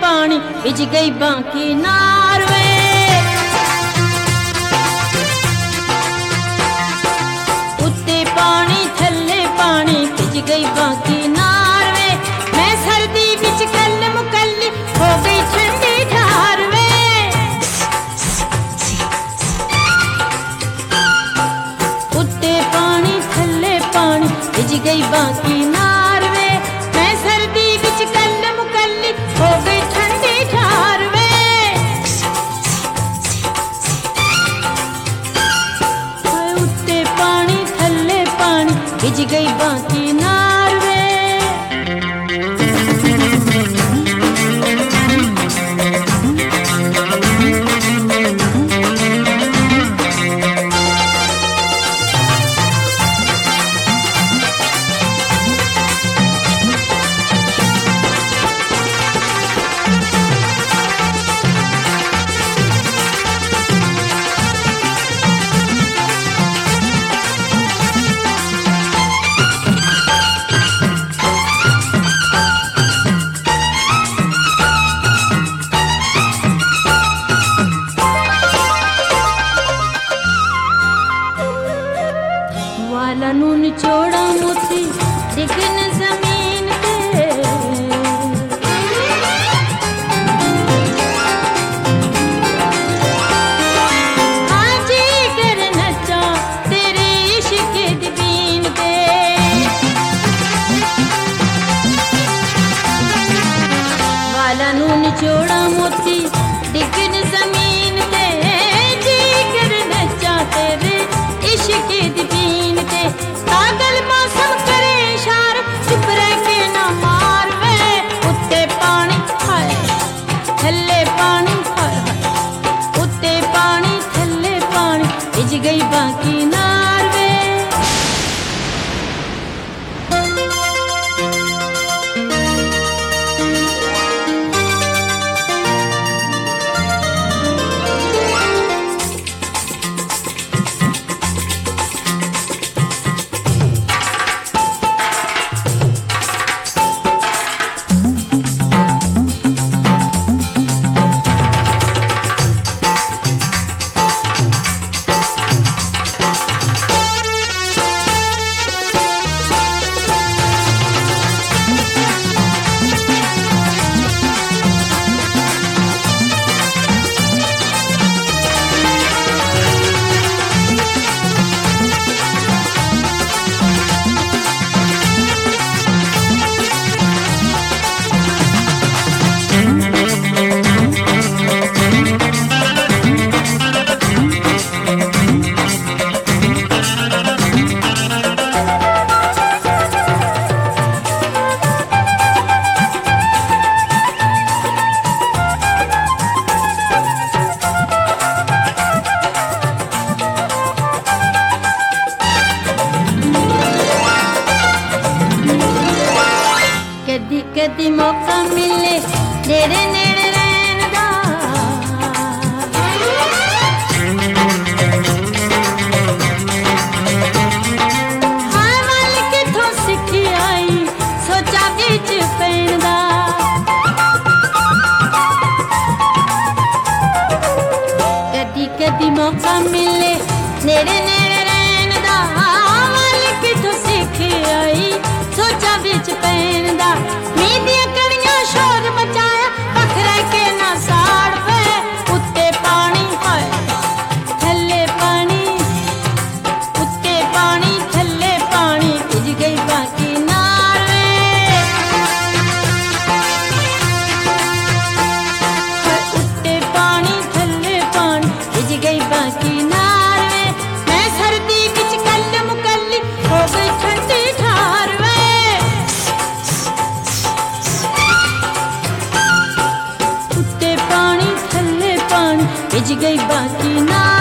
पानी भिज गई बाकी नार वे। उत्ते पानी थल्ले पानी भिज गई बाकी नार वे। मैं सर्दी बिच कल मुकल्ली हो गई ठंडी ठार वे। उत्ते पानी थल्ले पानी भिज गई बाकी नार वे। मैं सर्दी बिच कल मुकल्ली हो गई ठंडी ठार वे। उत्ते पानी थल्ले पानी भिज गई बाकी नार वे। वाला नून चोड़ा मोती दिखन जमीन पे। आजी कर नचा तेरे इश्क दी बीन पे। वाला नून चोड़ा मोती दिखन जमीन पे। जी कर नचा तेरे इश्क दी बीन पे। पागल मौसम करे इशार चुप रह के ना मार वे। उत्ते पानी हाय थल्ले पानी हाय हाय। उत्ते पानी थल्ले पानी भिज गई बाकी नार वे। कदी कदी मौका मिले तेरे नेड़े रहन दा। हाय वाल किथों सिखी आई सोचा बिच पैन दा। कदी कदी मौका मिले तेरे नेड़े रहन दा। वाल किथों सिखी आई सोचा बिच पैन दा। मीदियां कड़ियां शोर मचाया पख रह के ना साड़ वे। उत्ते पानी हाय थल्ले पानी। उत्ते पानी थल्ले पानी भिज गई बाकी नार वे। उत्ते पानी थल्ले पानी भिज गई बाकी नार वे। मैं सर्दी बिच कल मुकल्ली हो गई ठंडी ठार वे। भिज गई बाकी ना।